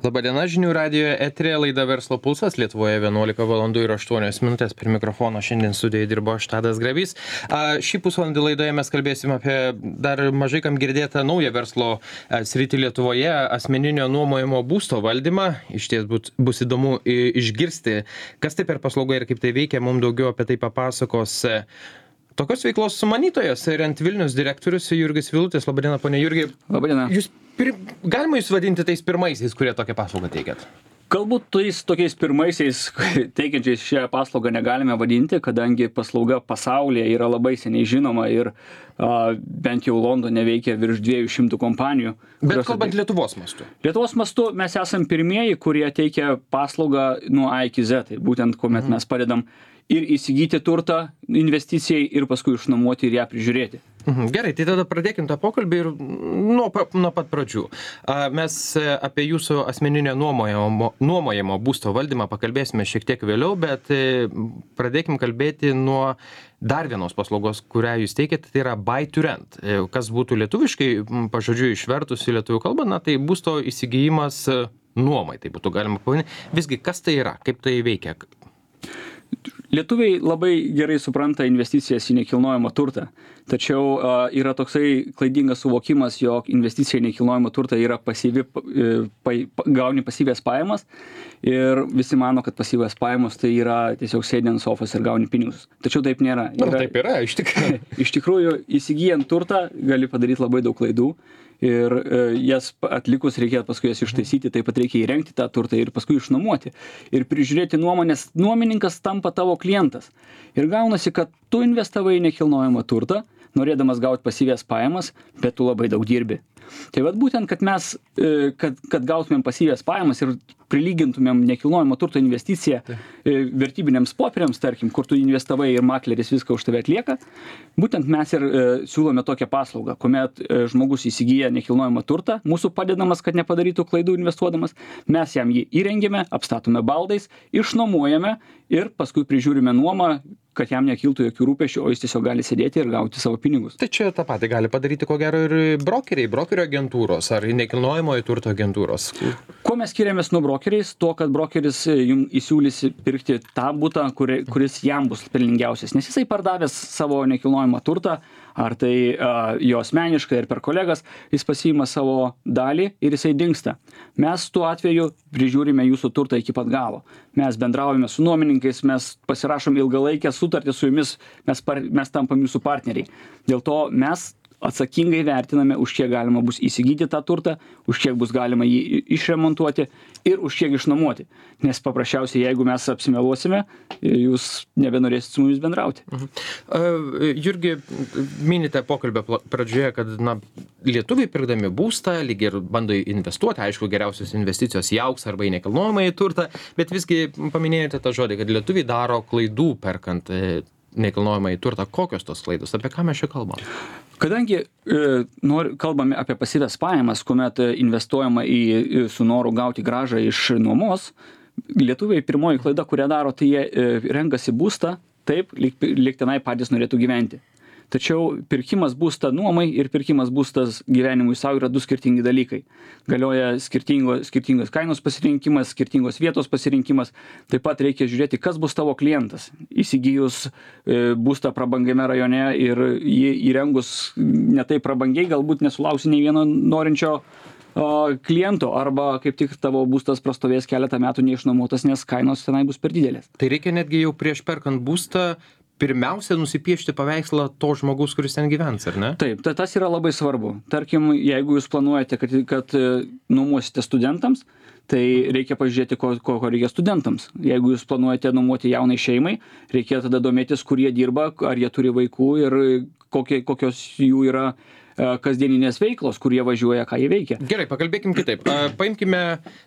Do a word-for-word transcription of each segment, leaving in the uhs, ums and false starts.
Labadiena, žinių radijoje eterė laida Verslo pulsas, Lietuvoje vienuolika valandų ir aštuonios minutės. Prie mikrofono šiandien studijoje dirbo aš, Tadas Grabys. A, šį pusvalandį laidoje mes kalbėsim apie dar mažai kam girdėtą naują verslo a, sritį Lietuvoje, asmeninio nuomojimo būsto valdymą. Iš ties būt, bus įdomu i, išgirsti, kas tai per paslauga ir kaip tai veikia. Mums daugiau apie tai papasakos e, tokios veiklos sumanytojas, Rent Vilnius direktorius Jurgis Vilutis. Labadiena, ponia Jurgi. Labadiena. Jūs pir... Galima jūs vadinti tais pirmaisiais, kurie tokią paslaugą teikiat? Galbūt tais tokiais pirmaisiais teikiančiais šią paslaugą negalime vadinti, kadangi paslauga pasaulyje yra labai seniai žinoma ir a, bent jau Londone veikia virš dviejų šimtų kompanijų. Bet kalbant atveik... Lietuvos mastu. Lietuvos mastu mes esam pirmieji, kurie teikia paslaugą nuo A iki Z. Tai būtent, kuomet mhm. mes padedam ir įsigyti turtą investicijai ir paskui išnuomoti ir ją prižiūrėti. Mhm. Gerai, tai tada pradėkim tą pokalbį ir nuo, nuo pat pradžių. Mes apie jūsų asmeninio nuomojamo, nuomojamo būsto valdymą pakalbėsime šiek tiek vėliau, bet pradėkim kalbėti nuo dar vienos paslaugos, kurią jūs teikiate, tai yra buy to rent. Kas būtų lietuviškai, pažodžiu išvertus į lietuvių kalbą, na tai būsto įsigijimas nuomai, tai būtų galima pavadinti. Visgi, kas tai yra, kaip tai veikia? Lietuviai labai gerai supranta investicijas į nekilnojamą turtą, tačiau a, yra toksai klaidingas suvokimas, jog investicija į nekilnojamą turtą yra pasyvi, pa, gauni pasyvės pajamas ir visi mano, kad pasyvės pajamos tai yra tiesiog sėdi ant sofos ir gauni pinigus. Tačiau taip nėra. Na, yra, taip yra, iš tikrųjų. Iš tikrųjų, įsigijant turtą gali padaryti labai daug klaidų. Ir e, jas atlikus reikia paskui jas ištaisyti, taip pat reikia įrengti tą turtą ir paskui išnuomoti. Ir prižiūrėti nuomonės, nuomininkas tampa tavo klientas. Ir gaunasi, kad tu investavai į nekilnojamą turtą, norėdamas gauti pasyvės pajamas, bet tu labai daug dirbi. Tai vat būtent, kad mes, e, kad, kad gautumėm pasyvės pajamas ir prilygintumėm nekilnojamo turto investiciją e, vertybiniams popieriams, tarkim, kur tu investavai ir makleris viską už tave atlieka, būtent mes ir e, siūlome tokią paslaugą, kuomet e, žmogus įsigyja nekilnojamą turtą, mūsų padedamas, kad nepadarytų klaidų investuodamas, mes jam jį įrengėme, apstatome baldais, išnuomojame ir paskui prižiūrime nuomą, kad jam nekiltų jokių rūpesčių, o jis tiesiog gali sėdėti ir gauti savo pinigus. Tai čia tą patį gali padaryti ko gero ir brokeriai, brokerio agentūros ar nekilnojamojo turto agentūros. Kuo mes skiriamės nuo brokeriais? Tuo, kad brokeris jums įsiūlys pirkti tą butą, kuri, kuris jam bus pelningiausias, nes jisai pardavęs savo nekilnojamą turtą, ar tai uh, jo asmeniškai ir per kolegas, jis pasiima savo dalį ir jisai dingsta. Mes tuo atveju prižiūrime jūsų turtą iki pat galo. Mes bendraujame su nuomininkais, mes pasirašom ilgalaikę sutartį su jumis, mes, par, mes tampam jūsų partneriai. Dėl to mes atsakingai vertiname, už kiek galima bus įsigyti tą turtą, už kiek bus galima jį išremontuoti ir už kiek išnuomoti. Nes paprasčiausiai, jeigu mes apsimeluosime, jūs nebenorėsit su mumis bendrauti. Mhm. Uh, Jurgi, minite pokalbio pradžioje, kad na, lietuviai pirkdami būstą, lyg ir bando investuoti, aišku, geriausios investicijos į auksą arba į nekilnojamąjį turtą, bet visgi paminėjote tą žodį, kad lietuviai daro klaidų perkant nekilnojamąjį turtą. Kokios tos klaidos? Apie ką mes čia kalbam? Kadangi e, nor, kalbame apie pasyvės pajamas, kuomet investuojama į, į su noru gauti grąžą iš nuomos, lietuviai pirmoji klaida, kurią daro, tai jie e, renkasi būstą taip, lyg, lyg tenai patys norėtų gyventi. Tačiau pirkimas būstą nuomai ir pirkimas būstas gyvenimui savo yra du skirtingi dalykai. Galioja skirtingo, skirtingos kainos pasirinkimas, skirtingos vietos pasirinkimas. Taip pat reikia žiūrėti, kas bus tavo klientas. Įsigijus e, būstą prabangiame rajone ir jį įrengus ne taip prabangiai, galbūt nesulauksi nei vieno norinčio o, kliento, arba kaip tik tavo būstas prastovės keletą metų neišnuomotas, nes kainos tenai bus per didelės. Tai reikia netgi jau prieš perkant būstą pirmiausia nusipiešti paveikslą to žmogus, kuris ten gyvens, ar ne? Taip, tai tas yra labai svarbu. Tarkim, jeigu jūs planuojate, kad, kad nuomosite studentams, tai reikia pažiūrėti, ko, ko reikia studentams. Jeigu jūs planuojate nuomoti jaunai šeimai, reikia tada domėtis, kur jie dirba, ar jie turi vaikų ir kokie, kokios jų yra kasdieninės veiklos, kur jie važiuoja, ką jie veikia. Gerai, pakalbėkim kitaip. Paimkime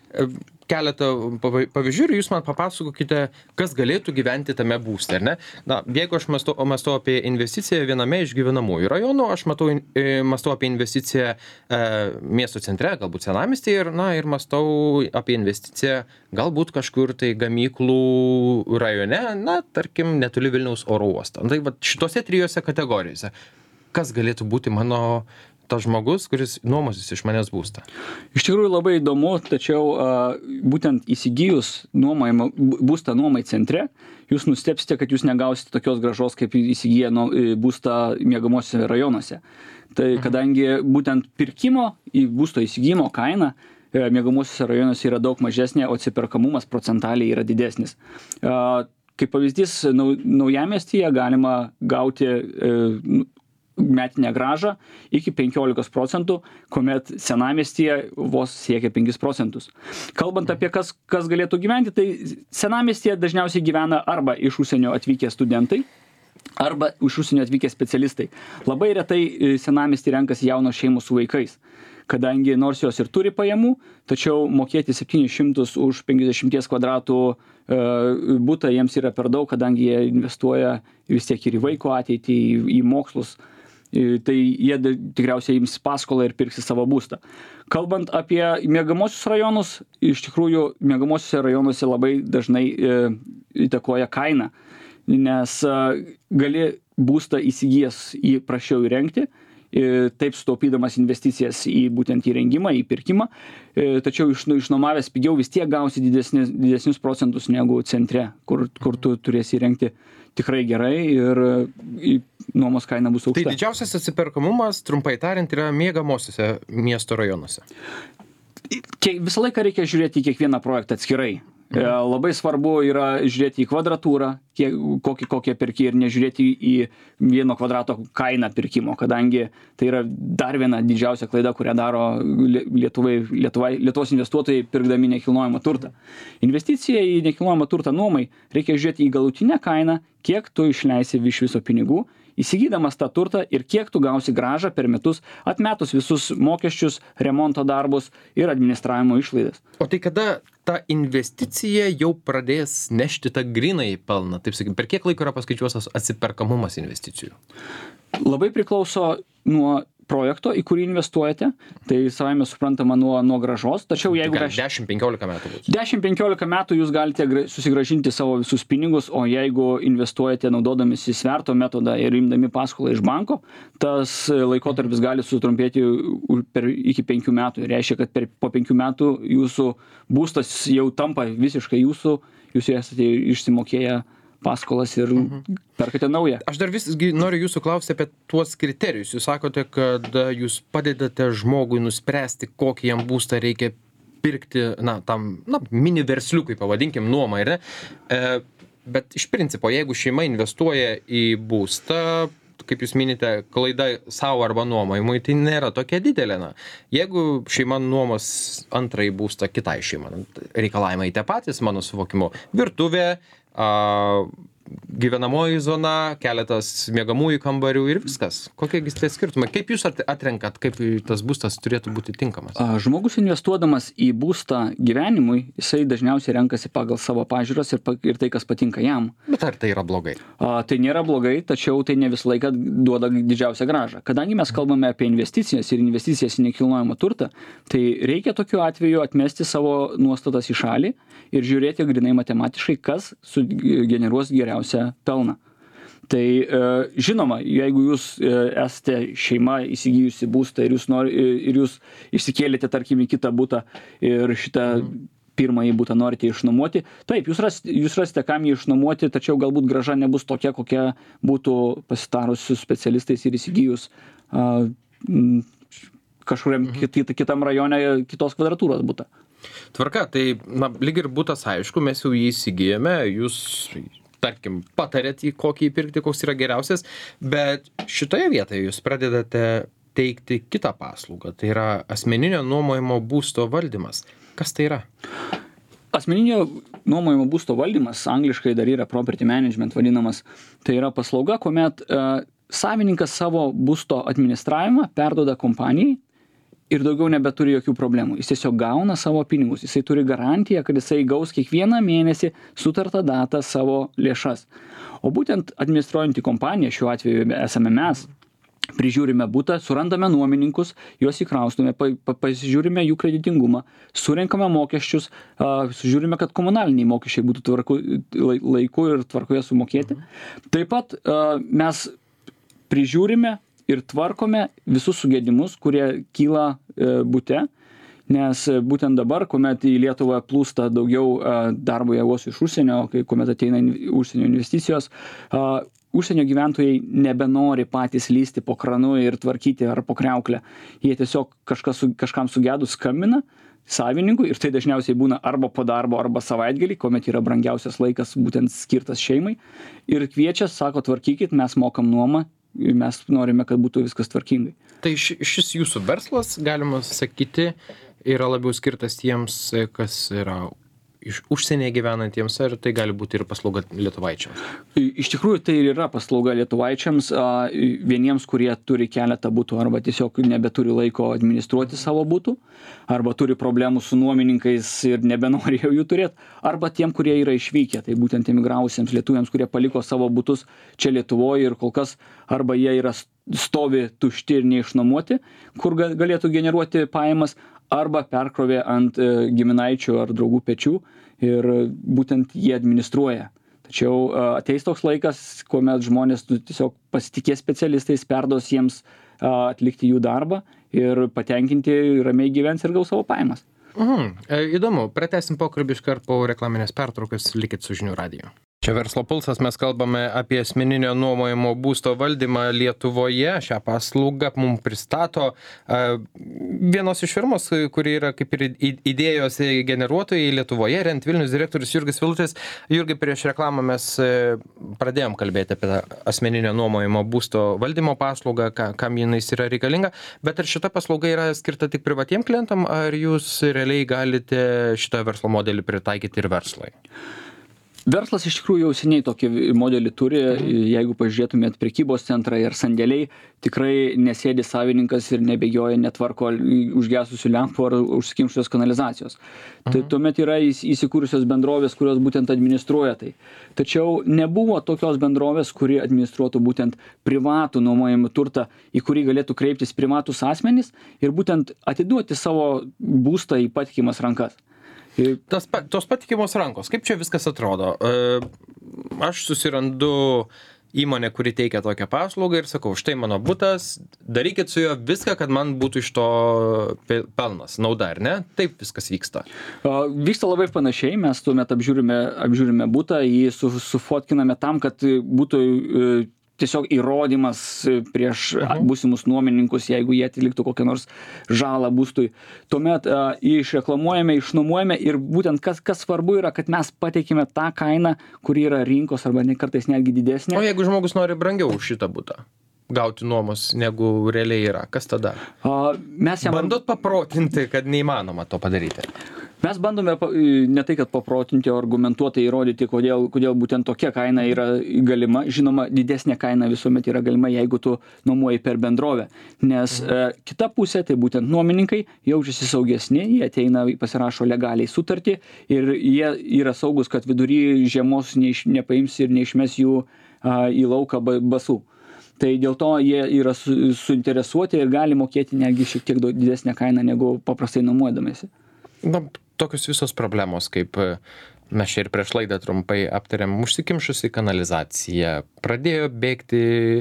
keletą pavyzdžių ir jūs man papasakokite, kas galėtų gyventi tame būste, ar ne? Na, jeigu aš mąstau, mąstau apie investiciją viename iš gyvenamųjų rajonų, aš matau, mąstau apie investiciją e, miesto centre, galbūt senamiestyje, ir, na, ir mąstau apie investiciją galbūt kažkur tai gamyklų rajone, na, tarkim, netoli Vilniaus oro uosto. Tai va, šitose trijose kategorijose, kas galėtų būti mano tas žmogus, kuris nuomosis iš manęs būstą? Iš tikrųjų labai įdomu, tačiau a, būtent įsigijus nuomojimą, būstą nuomai centre, jūs nustepsite, kad jūs negausite tokios gražos, kaip įsigiję nu, būstą miegamosiuose rajonuose. Tai kadangi būtent pirkimo į būsto įsigijimo kaina miegamosiuose rajonuose yra daug mažesnė, o atsiperkamumas procentaliai yra didesnis. A, kaip pavyzdys, nau, naujamiestyje galima gauti e, metinę gražą iki penkiolikos procentų, kuomet senamiestyje vos siekia penkis procentus. Kalbant apie kas, kas galėtų gyventi, tai senamiestyje dažniausiai gyvena arba iš užsienio atvykę studentai, arba iš užsienio atvykę specialistai. Labai retai senamiestį renkasi jaunos šeimos su vaikais, kadangi nors jos ir turi pajamų, tačiau mokėti septynis šimtus už penkiasdešimt kvadratų e, butą jiems yra per daug, kadangi jie investuoja vis tiek ir į vaiko ateitį, į, į mokslus. Tai jie tikriausiai ims paskolą ir pirksi savo būstą. Kalbant apie miegamosius rajonus, iš tikrųjų miegamosiuose rajonuose labai dažnai e, įtakoja kaina, nes e, gali būstą įsigijęs į prašiau įrengti, e, taip sutaupydamas investicijas į būtent įrengimą, į pirkimą, e, tačiau iš, išnuomavęs pigiau vis tiek gausi didesnis, didesnius procentus negu centre, kur, kur tu turėsi įrengti tikrai gerai ir nuomos kaina bus aukšta. Tai didžiausias atsiperkamumas, trumpai tariant, yra miegamosiuose miesto rajonuose. Visą laiką reikia žiūrėti į kiekvieną projektą atskirai. Mhm. Labai svarbu yra žiūrėti į kvadratūrą, kiek, kokį, kokie perki ir nežiūrėti į vieno kvadrato kainą pirkimo, kadangi tai yra dar viena didžiausia klaida, kurią daro Lietuvai, Lietuvai, Lietuvos investuotojai pirkdami nekilnojamą turtą. Investicija į nekilnojamą turtą nuomai reikia žiūrėti į galutinę kainą, kiek tu išleisi iš viso pinigų, įsigydamas tą turtą ir kiek tu gausi gražą per metus, atmetus visus mokesčius, remonto darbus ir administravimo išlaidas. O tai kada ta investicija jau pradės nešti tą grynąjį pelną? Taip sakykime, per kiek laiko yra paskaičiuotas atsiperkamumas investicijų? Labai priklauso nuo projekto, į kurį investuojate, tai savame suprantama nuo, nuo gražos, tačiau jeigu... Tai dešimt penkiolika metų bus. dešimt penkiolika metų jūs galite susigrąžinti savo visus pinigus, o jeigu investuojate naudodamisi sverto metodą ir imdami paskolą iš banko, tas laikotarpis gali sutrumpėti per, iki penkių metų. Reiškia, kad per, po penkių metų jūsų būstas jau tampa visiškai jūsų, jūs esate išsimokėję paskolas ir mhm. perkate naują. Aš dar visgi noriu jūsų klausti apie tuos kriterijus. Jūs sakote, kad jūs padedate žmogui nuspręsti, kokį jam būstą reikia pirkti, na, tam, na, mini versliukai, pavadinkim, nuomą, ir ne? E, bet iš principo, jeigu šeima investuoja į būstą, kaip jūs minite, klaida savo arba nuomojimui, tai nėra tokia didelė. Na. Jeigu šeima nuomos antrąjį būstą kitai šeimai, reikalavimai tie patys, mano suvokimu, virtuvė, a, gyvenamoji zona, keletas miegamųjų kambarių ir viskas. Kokie tai skirtumai? Kaip jūs atrenkat, kaip tas būstas turėtų būti tinkamas? Žmogus investuodamas į būstą gyvenimui, jisai dažniausiai renkasi pagal savo pažiūras ir, ir tai, kas patinka jam. Bet ar tai yra blogai? A, tai nėra blogai, tačiau tai ne visą laiką duoda didžiausią gražą. Kadangi mes kalbame apie investicijas ir investicijas į nekilnojamą turtą, tai reikia tokiu atveju atmesti savo nuostatas į šalį ir žiūrėti grinai matematiškai, kas sugeneruos geriausią pelną. Tai žinoma, jeigu jūs esate šeima įsigijusi būstą ir jūs, nori, ir jūs išsikėlėte, tarkim, į kitą butą ir šitą mm. pirmąjį butą norite išnuomoti, taip, jūs rasite, jūs rasite kam jį išnuomoti, tačiau galbūt graža nebus tokia, kokia būtų pasitarus su specialistais ir įsigijus uh, kažkuriam mm. kit, kitam rajone kitos kvadratūros butą. Tvarka, tai na, lyg ir būtas aišku, mes jau jį įsigijame, jūs, tarkim, patarėt į kokį įpirkti, koks yra geriausias, bet šitoje vietoje jūs pradedate teikti kitą paslaugą, tai yra asmeninio nuomojimo būsto valdymas. Kas tai yra? Asmeninio nuomojimo būsto valdymas, angliškai dar yra property management vadinamas, tai yra paslauga, kuomet uh, savininkas savo būsto administravimą perduoda kompanijai, ir daugiau nebeturi jokių problemų. Jis tiesiog gauna savo pinigus. Jisai turi garantiją, kad jisai gaus kiekvieną mėnesį sutartą datą savo lėšas. O būtent administruojantį kompaniją, šiuo atveju esame mes, prižiūrime butą, surandame nuomininkus, juos įkraustume, pa, pa, pasižiūrime jų kreditingumą, surenkame mokesčius, uh, žiūrime, kad komunaliniai mokesčiai būtų tvarku, laiku ir tvarkoje sumokėti. Taip pat uh, mes prižiūrime ir tvarkome visus sugedimus, kurie kyla bute, nes būtent dabar, kuomet į Lietuvą plūsta daugiau darbo jėgos iš užsienio, kai kuomet ateina užsienio investicijos, užsienio gyventojai nebenori patys lysti po kranu ir tvarkyti ar po kriauklę. Jie tiesiog kažkas, kažkam sugedus skambina savininkui ir tai dažniausiai būna arba po darbo, arba savaitgalį, kuomet yra brangiausias laikas būtent skirtas šeimai. Ir kviečia, sako, tvarkykit, mes mokam nuomą, mes norime, kad būtų viskas tvarkingai. Tai šis jūsų verslas, galima sakyti, yra labiau skirtas tiems, kas yra iš užsienyje gyvenantiems, ar tai gali būti ir paslauga lietuvaičiams? Iš tikrųjų, tai ir yra paslauga lietuvaičiams, vieniems, kurie turi keletą butų arba tiesiog nebeturi laiko administruoti savo butų, arba turi problemų su nuomininkais ir nebenori jau jų turėti, arba tiem, kurie yra išvykę, tai būtent emigravusiems lietuviams, kurie paliko savo butus čia Lietuvoje ir kol kas arba jie yra stovi tušti ir neišnuomoti, kur galėtų generuoti pajamas, arba perkrovė ant giminaičių ar draugų pečių ir būtent jie administruoja. Tačiau ateis toks laikas, kuomet žmonės tiesiog pasitikės specialistais, perduos jiems atlikti jų darbą ir patenkinti ramiai gyvens ir gaus savo pajamas. Mhm. Įdomu, pratęsim pokalbį iškart po reklaminės pertraukos, likit su Žinių radiju. Čia Verslo pulsas, mes kalbame apie asmeninio nuomojimo būsto valdymą Lietuvoje. Šią paslaugą mums pristato vienos iš firmos, kuri yra kaip ir idėjos generuotojai Lietuvoje, Rent Vilnius direktorius Jurgis Vilutis. Jurgi, prieš reklamą mes pradėjom kalbėti apie asmeninio nuomojimo būsto valdymo paslaugą, kam jinais yra reikalinga, bet ar šita paslauga yra skirta tik privatiem klientam, ar jūs realiai galite šitą verslo modelį pritaikyti ir verslui? Verslas iš tikrųjų jau seniai tokį modelį turi, jeigu pažiūrėtumėt prekybos centrą ir sandėliai, tikrai nesėdi savininkas ir nebėgioja, netvarko užgesusių lempų ar užsikimšusios kanalizacijos. Mhm. Tai tuomet yra įsikūrusios bendrovės, kurios būtent administruoja tai. Tačiau nebuvo tokios bendrovės, kuri administruotų būtent privatų nuomojamą turtą, į kurį galėtų kreiptis privatus asmenys ir būtent atiduoti savo būstą į patikimas rankas. Tas, tos patikimos rankos, kaip čia viskas atrodo? Aš susirandu įmonę, kuri teikia tokią paslaugą ir sakau, štai mano butas, darykit su juo viską, kad man būtų iš to pelnas, nauda, ar ne? Taip viskas vyksta. Vyksta labai panašiai, mes tuomet apžiūrime, apžiūrime butą, jį su, sufotkiname tam, kad būtų tiesiog įrodymas prieš uh-huh. būsimus nuomininkus, jeigu jie atliktų kokią nors žalą būstui. Tuomet uh, išreklamuojame, išnuomojame ir būtent kas, kas svarbu yra, kad mes pateikime tą kainą, kuri yra rinkos arba ne kartais netgi didesnė. O jeigu žmogus nori brangiau už šitą butą gauti nuomos, negu realiai yra, kas tada? Uh, mes jam... Bandot paprotinti, kad neįmanoma to padaryti? Mes bandome ne tai, kad paprotinti, o argumentuotai įrodyti, kodėl, kodėl būtent tokia kaina yra galima. Žinoma, didesnė kaina visuomet yra galima, jeigu tu nuomoji per bendrovę. Nes mhm. e, kita pusė, tai būtent nuomininkai, jaučiasi saugesni, jie ateina, pasirašo legaliai sutartį ir jie yra saugus, kad vidury žiemos neiš, nepaims ir neišmes jų a, į lauką basų. Tai dėl to jie yra su, suinteresuoti ir gali mokėti netgi šiek tiek didesnę kainą, negu paprastai nuomodamėsi. Na, tokios visos problemos, kaip mes čia ir prieš laidą trumpai aptarėm, užsikimšusi kanalizacija, pradėjo bėgti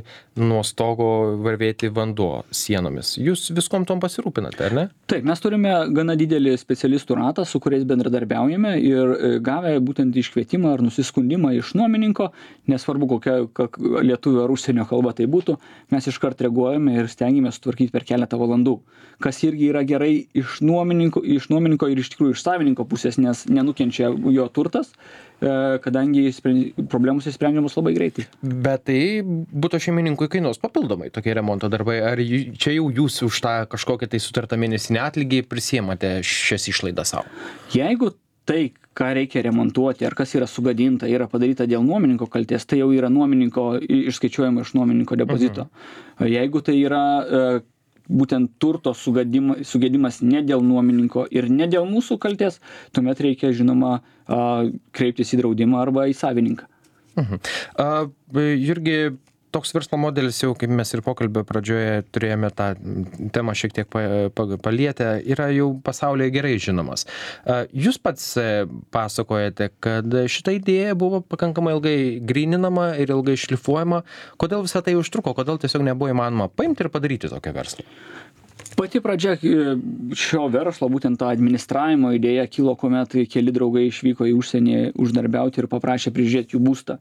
nuo stogo, varvėti vanduo sienomis. Jūs viskom tom pasirūpinate, ar ne? Taip, mes turime gana didelį specialistų ratą, su kuriais bendradarbiaujame ir gavę būtent iškvietimą ar nusiskundimą iš nuomininko, nesvarbu kokia lietuvių ar užsienio kalba tai būtų, mes iškart reaguojame ir stengiamės sutvarkyti per keletą valandų. Kas irgi yra gerai iš nuomininko, iš nuomininko ir iš tikrųjų iš savininko pusės, nes nenukenčia jo turtas, kadangi problemos išsprendžiamos labai greitai. Bet tai buto šeimininkui kainuos papildomai tokie remonto darbai. Ar čia jau jūs už tą kažkokią tai sutartą mėnesinį atlygį prisiemate šias išlaidas savo? Jeigu tai, ką reikia remontuoti, ar kas yra sugadinta, yra padaryta dėl nuomininko kaltės, tai jau yra nuomininko išskaičiuojama iš nuomininko depozito. Mhm. Jeigu tai yra būtent turto sugadimas, sugadimas ne dėl nuomininko ir ne dėl mūsų kaltės, tuomet reikia, žinoma, kreiptis į draudimą arba į savininką. Mhm. A, Jurgi, toks verslo modelis jau, kaip mes ir pokalbio pradžioje turėjome tą temą šiek tiek palietę, yra jau pasaulyje gerai žinomas. Jūs pats pasakojate, kad šita idėja buvo pakankamai ilgai gryninama ir ilgai šlifuojama. Kodėl visą tai užtruko? Kodėl tiesiog nebuvo įmanoma paimti ir padaryti tokią verslą? Pati pradžia šio verslo, būtent ta administravimo idėja kilo, kuomet keli draugai išvyko į užsienį uždarbiauti ir paprašė prižiūrėti jų būstą.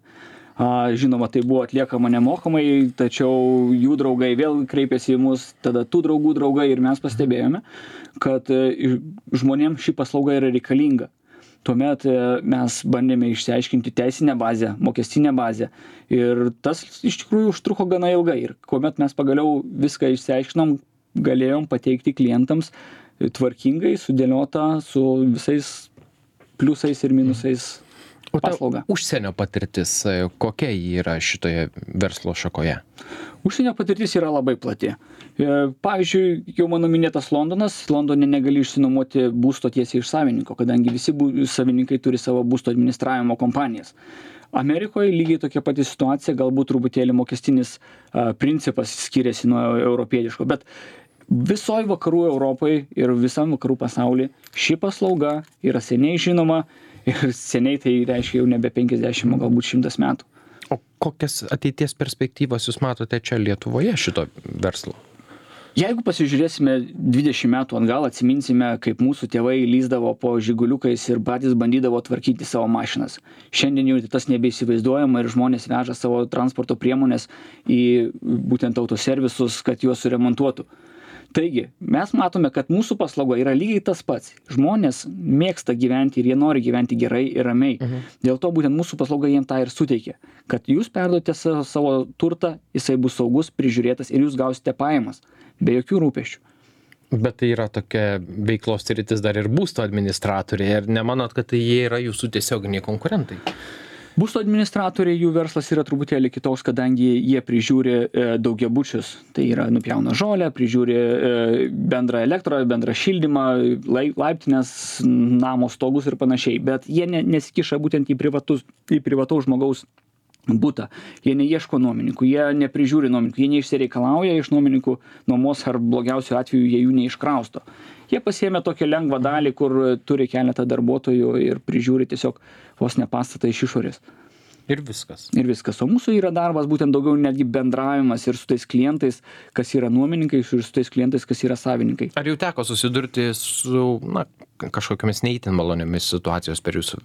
Žinoma, tai buvo atliekama nemokamai, tačiau jų draugai vėl kreipėsi į mus, tada tų draugų draugai ir mes pastebėjome, kad žmonėms ši paslauga yra reikalinga. Tuomet mes bandėme išsiaiškinti teisinę bazę, mokestinę bazę ir tas iš tikrųjų užtruko gana ilgai ir kuomet mes pagaliau viską išsiaiškinom, galėjom pateikti klientams tvarkingai, sudėliotą su visais pliusais ir minusais paslaugą. Užsienio patirtis, kokia ji yra šitoje verslo šakoje? Užsienio patirtis yra labai plati. Pavyzdžiui, jau mano minėtas Londonas, Londone negali išsinuomoti būsto tiesiai iš savininko, kadangi visi savininkai turi savo būsto administravimo kompanijas. Amerikoje lygiai tokia pati situacija, galbūt truputėlį mokestinis a, principas skiriasi nuo europietiško, bet visoje vakarų Europoje ir visam vakarų pasaulyje ši paslauga yra seniai žinoma ir seniai tai reiškia jau nebe penkiasdešimt, o galbūt šimtas metų. O kokias ateities perspektyvas jūs matote čia Lietuvoje šito verslo? Jeigu pasižiūrėsime dvidešimt metų atgal, atsiminsime, kaip mūsų tėvai lyzdavo po žiguliukais ir patys bandydavo tvarkyti savo mašinas. Šiandien jau tas nebeįsivaizduojama ir žmonės veža savo transporto priemonės į būtent autoservisus, kad juos suremontuotų. Taigi, mes matome, kad mūsų paslauga yra lygiai tas pats. Žmonės mėgsta gyventi ir jie nori gyventi gerai ir ramiai. Mhm. Dėl to būtent mūsų paslauga jiems tą ir suteikia. Kad jūs perduote savo, savo turtą, jisai bus saugus, prižiūrėtas ir jūs gausite pajamas. Be jokių rūpesčių. Bet tai yra tokia veiklos sritis dar ir būsto administratoriai. Ir nemanot, kad tai jie yra jūsų tiesioginiai konkurentai? Būsto administratoriai, jų verslas yra truputėlį kitoks, kadangi jie prižiūri e, daugiabučius. Tai yra nupjauna žolę, prižiūri e, bendrą elektrą, bendrą šildymą, laiptinės, namo stogus ir panašiai. Bet jie ne, nesikiša būtent į, privatus, į privataus žmogaus butą. Jie neieško nuomininkų, jie neprižiūri nuomininkų, jie neišsireikalauja iš nuomininkų nuomos ar blogiausiu atveju jie jų neiškrausto. Jie pasiėmė tokią lengvą dalį, kur turi keletą darbuotojų ir prižiūri tiesiog vos ne pastatą iš išorės. Ir viskas. Ir viskas. O mūsų yra darbas būtent daugiau netgi bendravimas ir su tais klientais, kas yra nuomininkai, ir su tais klientais, kas yra savininkai. Ar jau teko susidurti su na, kažkokiamis neįtin maloniomis situacijos per jūsų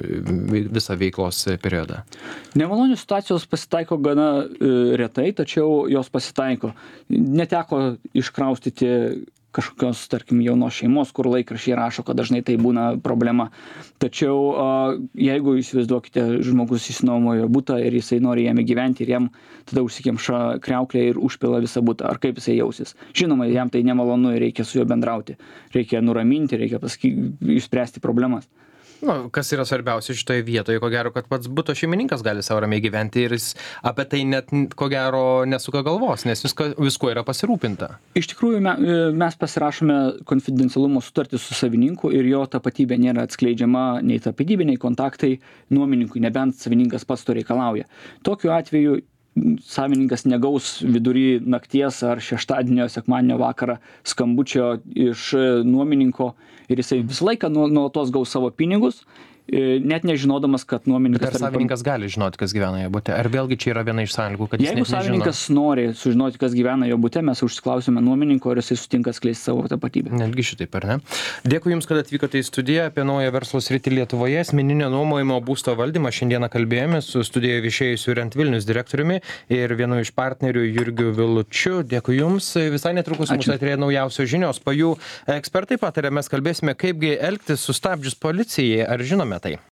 visą veiklos periodą? Nemalonios situacijos pasitaiko gana e, retai, tačiau jos pasitaiko. Neteko iškraustyti kažkokios, tarkim, jaunos šeimos, kur laikraščiai rašo, kad dažnai tai būna problema. Tačiau jeigu įsivaizduokite, žmogus išsinuomojo butą ir jisai nori jame gyventi ir jam tada užsikemša kriauklę ir užpila visą butą, ar kaip jisai jausis. Žinoma, jam tai nemalonu ir reikia su juo bendrauti. Reikia nuraminti, reikia pasakyti, išspręsti problemas. Nu, kas yra svarbiausia šitoje vietoje, ko gero, kad pats buto šeimininkas gali savo ramiai gyventi ir jis apie tai net, ko gero, nesuka galvos, nes visko, visko yra pasirūpinta. Iš tikrųjų, mes pasirašome konfidencialumo sutartį su savininku ir jo tapatybė nėra atskleidžiama nei tapatybė, nei kontaktai nuomininkui, nebent savininkas pats to reikalauja. Tokiu atveju savininkas negaus vidury nakties ar šeštadienio, sekmadienio vakarą skambučio iš nuomininko ir jisai visą laiką nuolatos gaus savo pinigus, net nežinodamas, kad nuomininkas... Bet ar savininkas gali žinoti, kas gyvena jo bute? Ar vėlgi čia yra viena iš sąlygų, kad jis net nežino? Jeigu savininkas nori sužinoti, kas gyvena jo bute, mes užsiklausime nuomininko ir jisai sutinka atskleisti savo tapatybę. Netgi šitaip, ar ne? Dėkui Jums, kad atvykote į studiją apie naują verslo sritį Lietuvoje, asmeninio nuomojimo būsto valdymą. Šiandieną kalbėjome su studijoje viešėjusiu Rent Vilnius direktoriumi ir vienu iš partnerių Jurgiu Vilučiu. Dėkui Jums. Visai netrukus mūsų eteryje naujausios žinios. Po jų ekspertai patarė, mes kalbėsime, kaipgi elgtis sustabdžius policijai. Ar žinome tai?